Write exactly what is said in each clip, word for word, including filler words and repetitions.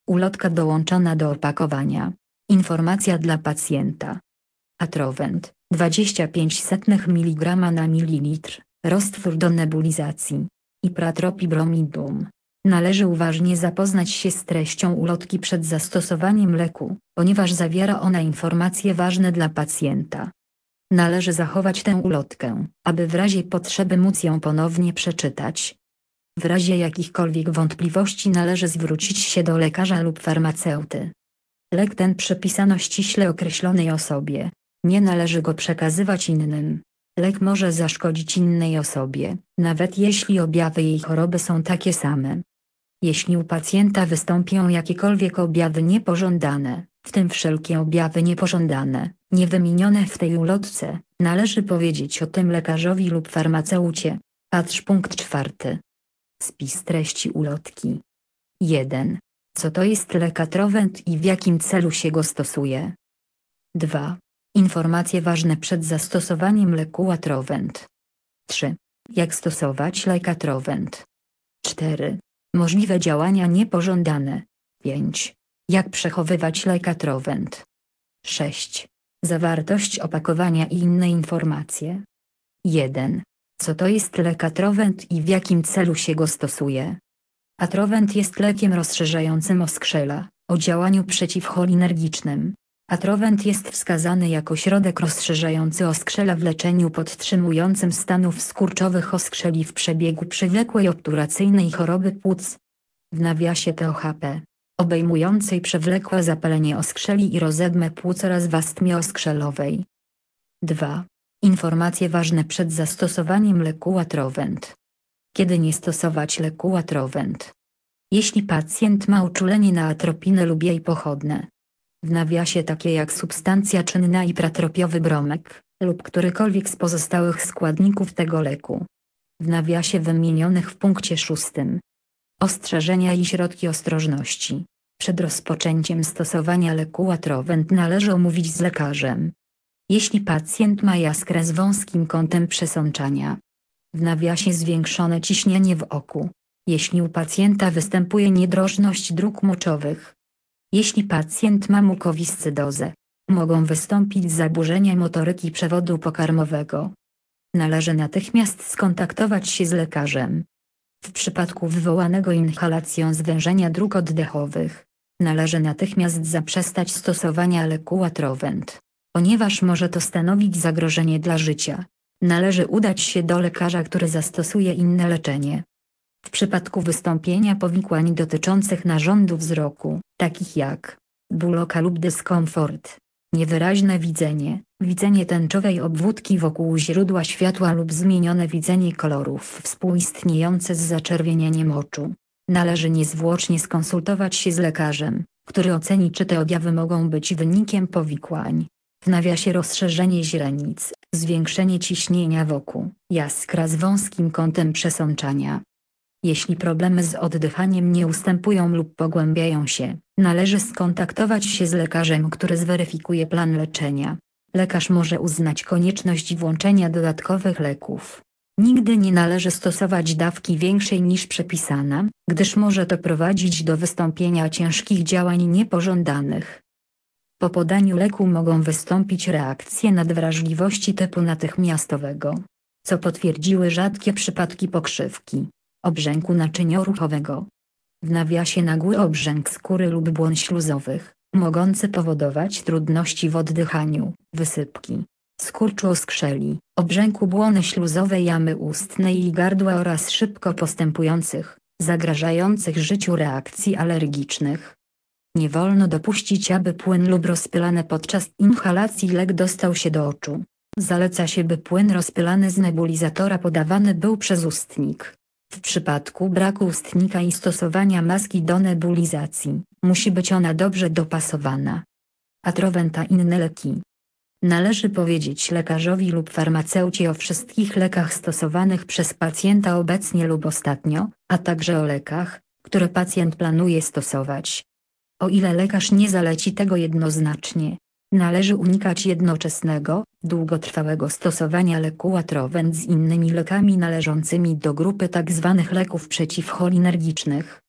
Ulotka dołączona do opakowania. Informacja dla pacjenta. Atrovent, dwadzieścia pięć miligrama na mililitr, roztwór do nebulizacji. Ipratropibromidium. Należy uważnie zapoznać się z treścią ulotki przed zastosowaniem leku, ponieważ zawiera ona informacje ważne dla pacjenta. Należy zachować tę ulotkę, aby w razie potrzeby móc ją ponownie przeczytać. W razie jakichkolwiek wątpliwości należy zwrócić się do lekarza lub farmaceuty. Lek ten przepisano ściśle określonej osobie. Nie należy go przekazywać innym. Lek może zaszkodzić innej osobie, nawet jeśli objawy jej choroby są takie same. Jeśli u pacjenta wystąpią jakiekolwiek objawy niepożądane, w tym wszelkie objawy niepożądane, niewymienione w tej ulotce, należy powiedzieć o tym lekarzowi lub farmaceucie. Patrz punkt czwarty. Spis treści ulotki. jeden. Co to jest lek Atrovent i w jakim celu się go stosuje? dwa. Informacje ważne przed zastosowaniem leku Atrovent. trzy. Jak stosować lek Atrovent? cztery. Możliwe działania niepożądane. pięć. Jak przechowywać lek Atrovent? sześć. Zawartość opakowania i inne informacje. jeden. Co to jest lek Atrovent i w jakim celu się go stosuje? Atrovent jest lekiem rozszerzającym oskrzela, o działaniu przeciwcholinergicznym. Atrovent jest wskazany jako środek rozszerzający oskrzela w leczeniu podtrzymującym stanów skurczowych oskrzeli w przebiegu przewlekłej obturacyjnej choroby płuc. W nawiasie T O H P. Obejmującej przewlekłe zapalenie oskrzeli i rozedmę płuc oraz w astmie oskrzelowej. dwa. Informacje ważne przed zastosowaniem leku Atrovent. Kiedy nie stosować leku Atrovent? Jeśli pacjent ma uczulenie na atropinę lub jej pochodne. W nawiasie takie jak substancja czynna ipratropiowy bromek, lub którykolwiek z pozostałych składników tego leku. W nawiasie wymienionych w punkcie szóstym. Ostrzeżenia i środki ostrożności. Przed rozpoczęciem stosowania leku Atrovent należy omówić z lekarzem. Jeśli pacjent ma jaskrę z wąskim kątem przesączania. W nawiasie zwiększone ciśnienie w oku. Jeśli u pacjenta występuje niedrożność dróg moczowych. Jeśli pacjent ma mukowiscydozę. Mogą wystąpić zaburzenia motoryki przewodu pokarmowego. Należy natychmiast skontaktować się z lekarzem. W przypadku wywołanego inhalacją zwężenia dróg oddechowych, należy natychmiast zaprzestać stosowania leku Atrovent. Ponieważ może to stanowić zagrożenie dla życia, należy udać się do lekarza, który zastosuje inne leczenie. W przypadku wystąpienia powikłań dotyczących narządu wzroku, takich jak ból oka lub dyskomfort, niewyraźne widzenie, widzenie tęczowej obwódki wokół źródła światła lub zmienione widzenie kolorów współistniejące z zaczerwienieniem oczu, należy niezwłocznie skonsultować się z lekarzem, który oceni, czy te objawy mogą być wynikiem powikłań. W nawiasie rozszerzenie źrenic, zwiększenie ciśnienia w oku, jaskra z wąskim kątem przesączania. Jeśli problemy z oddychaniem nie ustępują lub pogłębiają się, należy skontaktować się z lekarzem, który zweryfikuje plan leczenia. Lekarz może uznać konieczność włączenia dodatkowych leków. Nigdy nie należy stosować dawki większej niż przepisana, gdyż może to prowadzić do wystąpienia ciężkich działań niepożądanych. Po podaniu leku mogą wystąpić reakcje nadwrażliwości typu natychmiastowego, co potwierdziły rzadkie przypadki pokrzywki, obrzęku naczynioruchowego. W nawiasie nagły obrzęk skóry lub błon śluzowych, mogący powodować trudności w oddychaniu, wysypki, skurczu oskrzeli, obrzęku błony śluzowej jamy ustnej i gardła oraz szybko postępujących, zagrażających życiu reakcji alergicznych. Nie wolno dopuścić, aby płyn lub rozpylany podczas inhalacji lek dostał się do oczu. Zaleca się, by płyn rozpylany z nebulizatora podawany był przez ustnik. W przypadku braku ustnika i stosowania maski do nebulizacji, musi być ona dobrze dopasowana. Atrovent a inne leki. Należy powiedzieć lekarzowi lub farmaceucie o wszystkich lekach stosowanych przez pacjenta obecnie lub ostatnio, a także o lekach, które pacjent planuje stosować. O ile lekarz nie zaleci tego jednoznacznie, należy unikać jednoczesnego, długotrwałego stosowania leku Atrovent z innymi lekami należącymi do grupy tzw. leków przeciwcholinergicznych.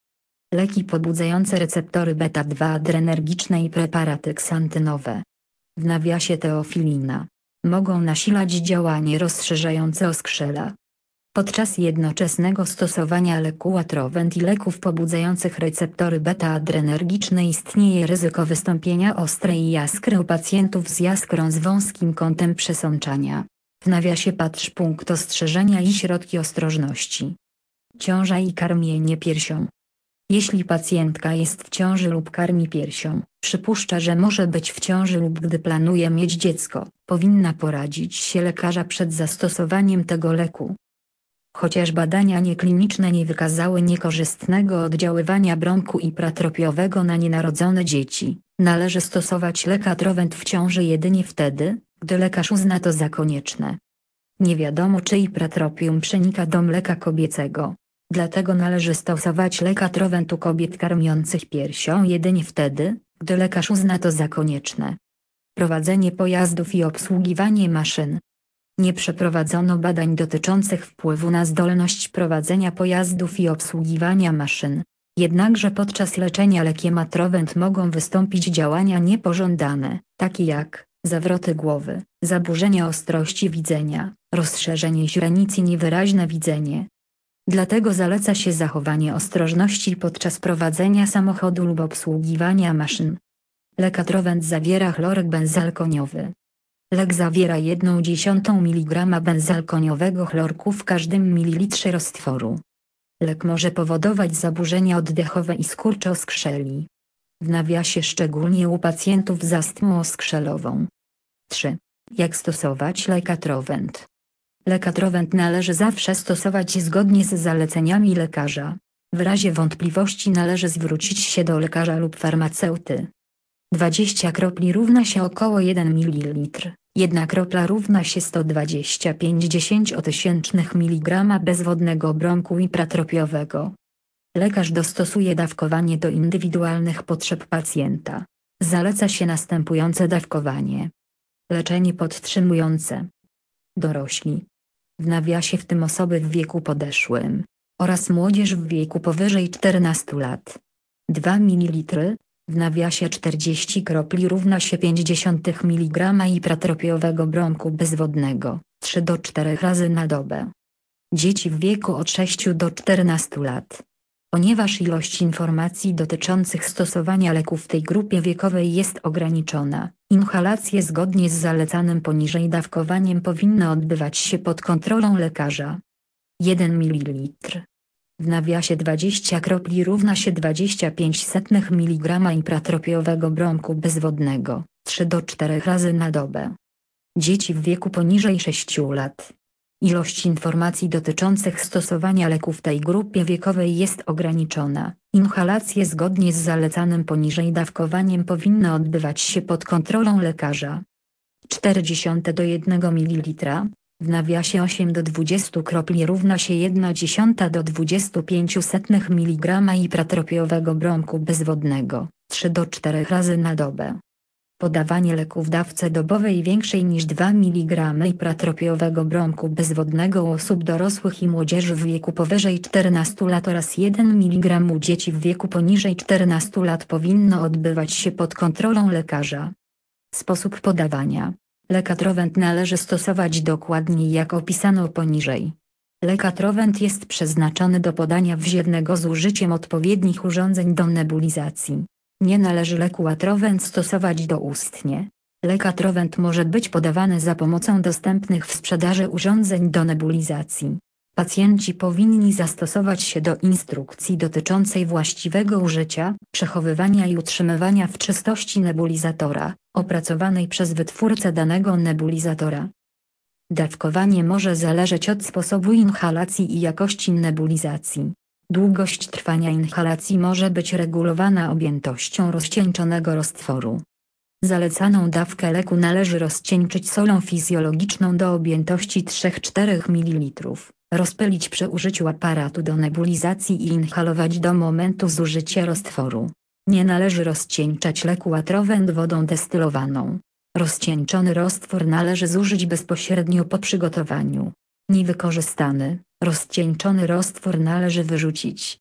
Leki pobudzające receptory beta dwa adrenergiczne i preparaty ksantynowe, w nawiasie teofilina, mogą nasilać działanie rozszerzające oskrzela. Podczas jednoczesnego stosowania leku Atrovent i leków pobudzających receptory beta-adrenergiczne istnieje ryzyko wystąpienia ostrej jaskry u pacjentów z jaskrą z wąskim kątem przesączania. W nawiasie patrz punkt ostrzeżenia i środki ostrożności. Ciąża i karmienie piersią. Jeśli pacjentka jest w ciąży lub karmi piersią, przypuszcza, że może być w ciąży lub gdy planuje mieć dziecko, powinna poradzić się lekarza przed zastosowaniem tego leku. Chociaż badania niekliniczne nie wykazały niekorzystnego oddziaływania bronku ipratropiowego na nienarodzone dzieci, należy stosować lek Atrovent w ciąży jedynie wtedy, gdy lekarz uzna to za konieczne. Nie wiadomo, czy ipratropium przenika do mleka kobiecego. Dlatego należy stosować lek Atrovent u kobiet karmiących piersią jedynie wtedy, gdy lekarz uzna to za konieczne. Prowadzenie pojazdów i obsługiwanie maszyn. Nie przeprowadzono badań dotyczących wpływu na zdolność prowadzenia pojazdów i obsługiwania maszyn. Jednakże podczas leczenia lekiem Atrovent mogą wystąpić działania niepożądane, takie jak zawroty głowy, zaburzenia ostrości widzenia, rozszerzenie źrenic i niewyraźne widzenie. Dlatego zaleca się zachowanie ostrożności podczas prowadzenia samochodu lub obsługiwania maszyn. Lek Atrovent zawiera chlorek benzalkoniowy. Lek zawiera jedną dziesiątą miligrama benzalkoniowego chlorku w każdym mililitrze roztworu. Lek może powodować zaburzenia oddechowe i skurcze oskrzeli. W nawiasie szczególnie u pacjentów z astmą oskrzelową. trzy. Jak stosować lek Atrovent? Lek Atrovent należy zawsze stosować zgodnie z zaleceniami lekarza. W razie wątpliwości należy zwrócić się do lekarza lub farmaceuty. dwadzieścia kropli równa się około jeden mililitr. Jedna kropla równa się sto dwadzieścia pięć dziesięciotysięcznych miligrama bezwodnego bronku ipratropiowego. Lekarz dostosuje dawkowanie do indywidualnych potrzeb pacjenta. Zaleca się następujące dawkowanie. Leczenie podtrzymujące. Dorośli. W nawiasie w tym osoby w wieku podeszłym. Oraz młodzież w wieku powyżej czternastu lat. dwa mililitry. W nawiasie czterdzieści kropli równa się pięćdziesiąt miligrama ipratropiowego bronku bezwodnego, trzy do czterech razy na dobę. Dzieci w wieku od sześciu do czternastu lat. Ponieważ ilość informacji dotyczących stosowania leków w tej grupie wiekowej jest ograniczona, inhalacje zgodnie z zalecanym poniżej dawkowaniem powinny odbywać się pod kontrolą lekarza. jeden mililitr. W nawiasie dwadzieścia kropli równa się dwadzieścia pięć setnych miligrama ipratropiowego bronku bezwodnego, trzy do czterech razy na dobę. Dzieci w wieku poniżej sześciu lat. Ilość informacji dotyczących stosowania leków w tej grupie wiekowej jest ograniczona. Inhalacje zgodnie z zalecanym poniżej dawkowaniem powinny odbywać się pod kontrolą lekarza. czterdzieści do jednego mililitra. W nawiasie osiem do dwudziestu kropli równa się jedna dziesiąta do dwudziestu pięciu setnych miligrama ipratropiowego bronku bezwodnego, trzy do czterech razy na dobę. Podawanie leku w dawce dobowej większej niż dwa miligramy ipratropiowego bronku bezwodnego u osób dorosłych i młodzieży w wieku powyżej czternastu lat oraz jeden miligram u dzieci w wieku poniżej czternastu lat powinno odbywać się pod kontrolą lekarza. Sposób podawania. Lek Atrovent należy stosować dokładnie jak opisano poniżej. Lek Atrovent jest przeznaczony do podania wziewnego z użyciem odpowiednich urządzeń do nebulizacji. Nie należy leku Atrovent stosować doustnie. Lek Atrovent może być podawany za pomocą dostępnych w sprzedaży urządzeń do nebulizacji. Pacjenci powinni zastosować się do instrukcji dotyczącej właściwego użycia, przechowywania i utrzymywania w czystości nebulizatora, opracowanej przez wytwórcę danego nebulizatora. Dawkowanie może zależeć od sposobu inhalacji i jakości nebulizacji. Długość trwania inhalacji może być regulowana objętością rozcieńczonego roztworu. Zalecaną dawkę leku należy rozcieńczyć solą fizjologiczną do objętości trzy do czterech mililitrów, rozpylić przy użyciu aparatu do nebulizacji i inhalować do momentu zużycia roztworu. Nie należy rozcieńczać leku Atrovent wodą destylowaną. Rozcieńczony roztwór należy zużyć bezpośrednio po przygotowaniu. Niewykorzystany, rozcieńczony roztwór należy wyrzucić.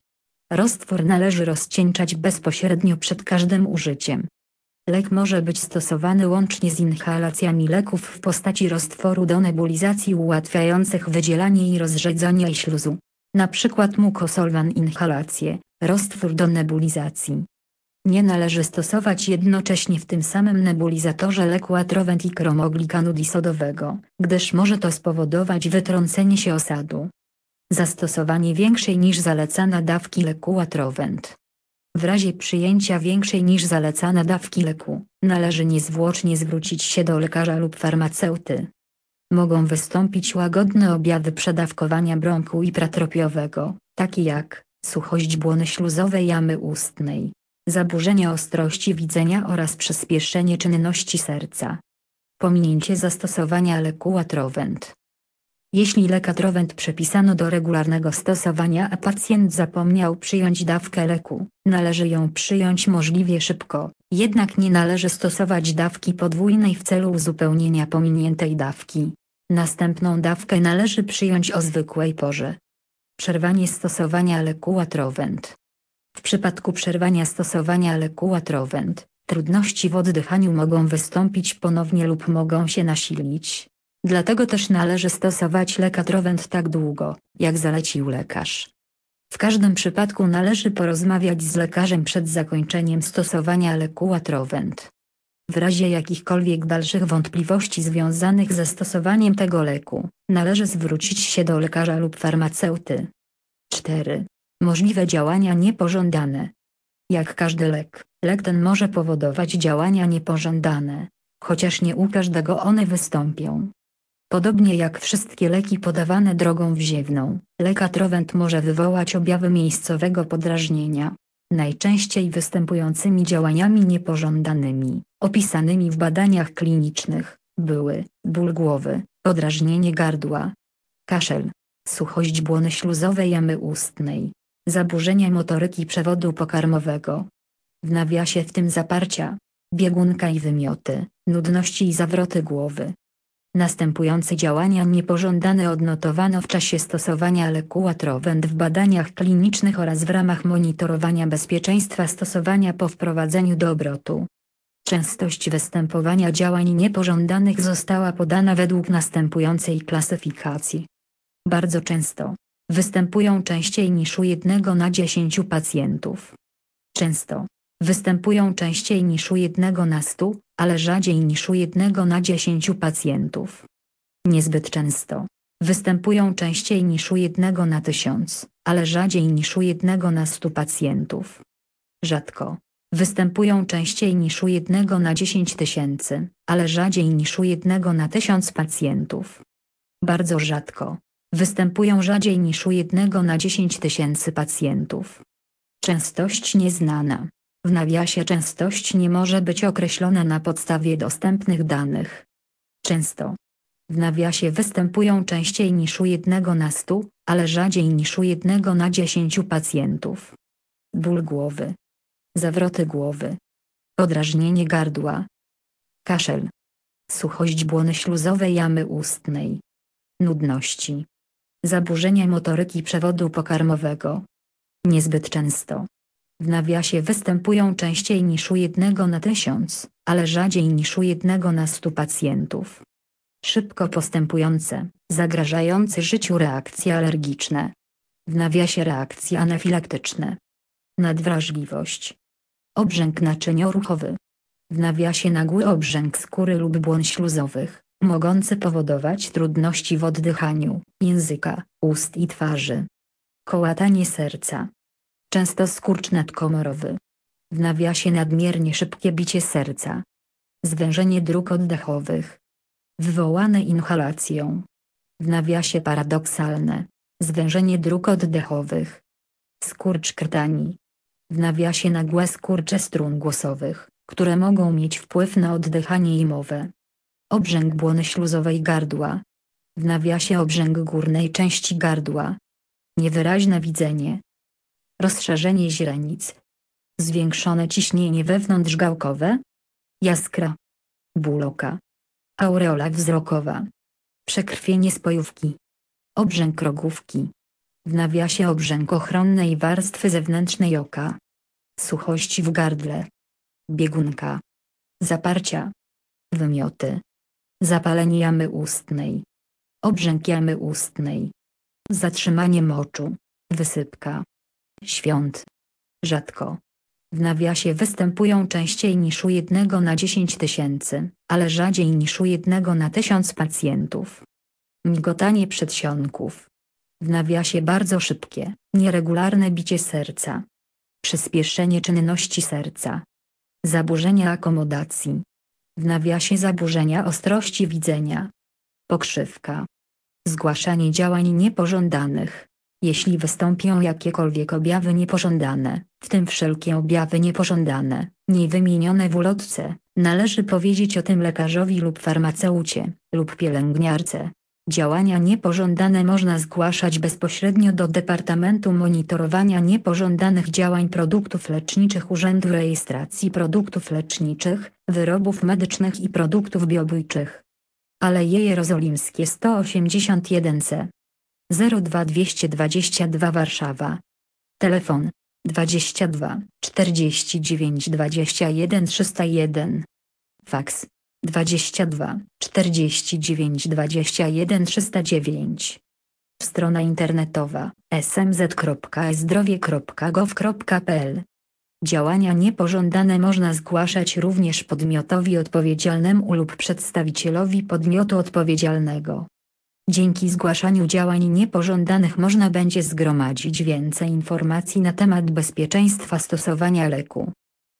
Roztwór należy rozcieńczać bezpośrednio przed każdym użyciem. Lek może być stosowany łącznie z inhalacjami leków w postaci roztworu do nebulizacji ułatwiających wydzielanie i rozrzedzanie śluzu. Na przykład mukosolwan inhalację, roztwór do nebulizacji. Nie należy stosować jednocześnie w tym samym nebulizatorze leku Atrovent i kromoglikanu disodowego, gdyż może to spowodować wytrącenie się osadu. Zastosowanie większej niż zalecana dawki leku Atrovent. W razie przyjęcia większej niż zalecana dawki leku, należy niezwłocznie zwrócić się do lekarza lub farmaceuty. Mogą wystąpić łagodne objawy przedawkowania bronchu i pratropiowego, takie jak suchość błony śluzowej jamy ustnej, zaburzenia ostrości widzenia oraz przyspieszenie czynności serca. Pominięcie zastosowania leku Atrovent. Jeśli lek Atrovent przepisano do regularnego stosowania, a pacjent zapomniał przyjąć dawkę leku, należy ją przyjąć możliwie szybko, jednak nie należy stosować dawki podwójnej w celu uzupełnienia pominiętej dawki. Następną dawkę należy przyjąć o zwykłej porze. Przerwanie stosowania leku Atrovent. W przypadku przerwania stosowania leku Atrovent, trudności w oddychaniu mogą wystąpić ponownie lub mogą się nasilić. Dlatego też należy stosować lek Atrovent tak długo, jak zalecił lekarz. W każdym przypadku należy porozmawiać z lekarzem przed zakończeniem stosowania leku Atrovent. W razie jakichkolwiek dalszych wątpliwości związanych ze stosowaniem tego leku, należy zwrócić się do lekarza lub farmaceuty. cztery. Możliwe działania niepożądane. Jak każdy lek, lek ten może powodować działania niepożądane, chociaż nie u każdego one wystąpią. Podobnie jak wszystkie leki podawane drogą wziewną, lek Atrovent może wywołać objawy miejscowego podrażnienia. Najczęściej występującymi działaniami niepożądanymi, opisanymi w badaniach klinicznych, były ból głowy, podrażnienie gardła, kaszel, suchość błony śluzowej jamy ustnej, zaburzenia motoryki przewodu pokarmowego. W nawiasie w tym zaparcia, biegunka i wymioty, nudności i zawroty głowy. Następujące działania niepożądane odnotowano w czasie stosowania leku Atrovent w badaniach klinicznych oraz w ramach monitorowania bezpieczeństwa stosowania po wprowadzeniu do obrotu. Częstość występowania działań niepożądanych została podana według następującej klasyfikacji. Bardzo często. Występują częściej niż u jednego na dziesięciu pacjentów. Często. Występują częściej niż u jednego na stu, ale rzadziej niż u jednego na dziesięciu pacjentów. Niezbyt często. Występują częściej niż u jednego na tysiąc, ale rzadziej niż u jednego na stu pacjentów. Rzadko. Występują częściej niż u jednego na dziesięć tysięcy, ale rzadziej niż u jednego na tysiąc pacjentów. Bardzo rzadko. Występują rzadziej niż u jednego na dziesięć tysięcy pacjentów. Częstość nieznana. W nawiasie częstość nie może być określona na podstawie dostępnych danych. Często. W nawiasie występują częściej niż u jednego na stu, ale rzadziej niż u jednego na dziesięciu pacjentów. Ból głowy. Zawroty głowy. Podrażnienie gardła. Kaszel. Suchość błony śluzowej jamy ustnej. Nudności. Zaburzenia motoryki przewodu pokarmowego. Niezbyt często. W nawiasie występują częściej niż u jednego na tysiąc, ale rzadziej niż u jednego na stu pacjentów. Szybko postępujące, zagrażające życiu reakcje alergiczne. W nawiasie reakcje anafilaktyczne. Nadwrażliwość. Obrzęk naczynioruchowy. W nawiasie nagły obrzęk skóry lub błon śluzowych, mogący powodować trudności w oddychaniu, języka, ust i twarzy. Kołatanie serca. Często skurcz nadkomorowy. W nawiasie nadmiernie szybkie bicie serca. Zwężenie dróg oddechowych. Wywołane inhalacją. W nawiasie paradoksalne. Zwężenie dróg oddechowych. Skurcz krtani. W nawiasie nagłe skurcze strun głosowych, które mogą mieć wpływ na oddychanie i mowę. Obrzęk błony śluzowej gardła. W nawiasie obrzęk górnej części gardła. Niewyraźne widzenie. Rozszerzenie źrenic. Zwiększone ciśnienie wewnątrzgałkowe. Jaskra. Ból oka. Aureola wzrokowa. Przekrwienie spojówki. Obrzęk rogówki. w nawiasie obrzęk ochronnej warstwy zewnętrznej oka, suchość w gardle, biegunka, zaparcia, wymioty, zapalenie jamy ustnej, obrzęk jamy ustnej, zatrzymanie moczu, wysypka, świąt, rzadko. W nawiasie występują częściej niż u jednego na dziesięć tysięcy, ale rzadziej niż u jednego na tysiąc pacjentów. Migotanie przedsionków. W nawiasie bardzo szybkie, nieregularne bicie serca. Przyspieszenie czynności serca. Zaburzenia akomodacji. W nawiasie zaburzenia ostrości widzenia. Pokrzywka. Zgłaszanie działań niepożądanych. Jeśli wystąpią jakiekolwiek objawy niepożądane, w tym wszelkie objawy niepożądane, nie wymienione w ulotce, należy powiedzieć o tym lekarzowi lub farmaceucie, lub pielęgniarce. Działania niepożądane można zgłaszać bezpośrednio do Departamentu Monitorowania Niepożądanych Działań Produktów Leczniczych Urzędu Rejestracji Produktów Leczniczych, Wyrobów Medycznych i Produktów Biobójczych. Aleje Jerozolimskie sto osiemdziesiąt jeden C. zero dwa dwieście dwadzieścia dwa Warszawa. Telefon dwadzieścia dwa czterdzieści dziewięć dwadzieścia jeden trzysta jeden. Faks dwadzieścia dwa czterdzieści dziewięć dwadzieścia jeden trzysta dziewięć. Strona internetowa s m z kropka e zdrowie kropka gov kropka p l. Działania niepożądane można zgłaszać również podmiotowi odpowiedzialnemu lub przedstawicielowi podmiotu odpowiedzialnego. Dzięki zgłaszaniu działań niepożądanych można będzie zgromadzić więcej informacji na temat bezpieczeństwa stosowania leku.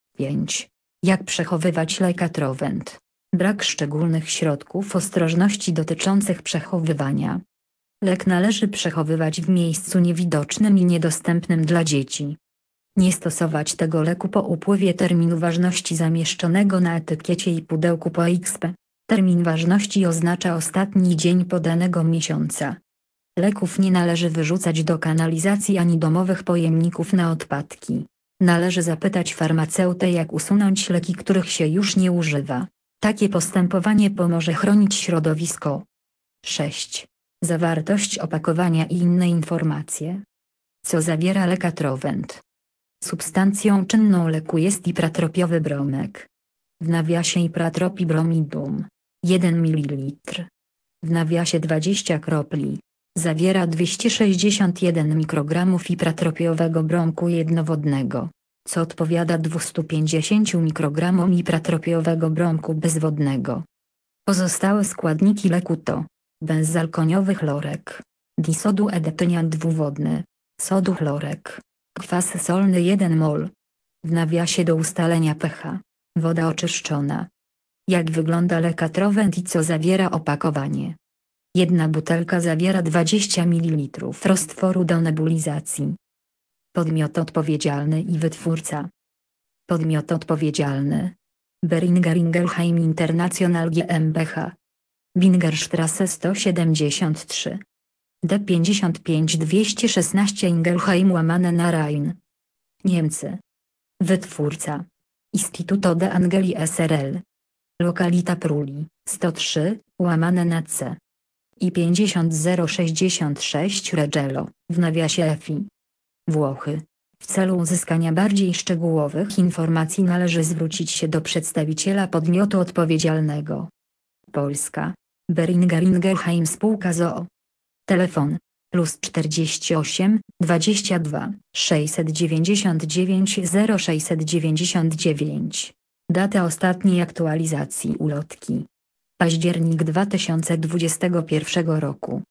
pięć. Jak przechowywać lek Atrovent? Brak szczególnych środków ostrożności dotyczących przechowywania. Lek należy przechowywać w miejscu niewidocznym i niedostępnym dla dzieci. Nie stosować tego leku po upływie terminu ważności zamieszczonego na etykiecie i pudełku po X P. Termin ważności oznacza ostatni dzień podanego miesiąca. Leków nie należy wyrzucać do kanalizacji ani domowych pojemników na odpadki. Należy zapytać farmaceutę, jak usunąć leki, których się już nie używa. Takie postępowanie pomoże chronić środowisko. sześć. Zawartość opakowania i inne informacje. Co zawiera lek Atrovent? Substancją czynną leku jest ipratropiowy bromek. W nawiasie ipratropibromidum. jeden mililitr. W nawiasie dwadzieścia kropli. Zawiera dwieście sześćdziesiąt jeden mikrogramów ipratropiowego bromku jednowodnego, co odpowiada dwustu pięćdziesięciu mikrogramom ipratropiowego bromku bezwodnego. Pozostałe składniki leku to benzalkoniowy chlorek, disoduedetynian dwuwodny, sodu chlorek, kwas solny jeden mol. W nawiasie do ustalenia pH, woda oczyszczona. Jak wygląda lek Atrovent i co zawiera opakowanie? Jedna butelka zawiera dwadzieścia mililitrów roztworu do nebulizacji. Podmiot odpowiedzialny i wytwórca. Podmiot odpowiedzialny: Boehringer Ingelheim International GmbH. Bingerstrasse sto siedemdziesiąt trzy. D pięćdziesiąt pięć dwieście szesnaście Ingelheim łamane na Rhein. Niemcy. Wytwórca: Istituto de Angeli S R L. Lokalita Pruli, sto trzy, łamane na C. I pięćdziesiąt zero sześćdziesiąt sześć Reggello, w nawiasie F I. Włochy. W celu uzyskania bardziej szczegółowych informacji należy zwrócić się do przedstawiciela podmiotu odpowiedzialnego. Polska. Boehringer Ingelheim Spółka z o o. Telefon plus czterdzieści osiem, dwadzieścia dwa, sześćset dziewięćdziesiąt dziewięć zero sześćset dziewięćdziesiąt dziewięć. Data ostatniej aktualizacji ulotki: październik dwa tysiące dwudziestego pierwszego roku.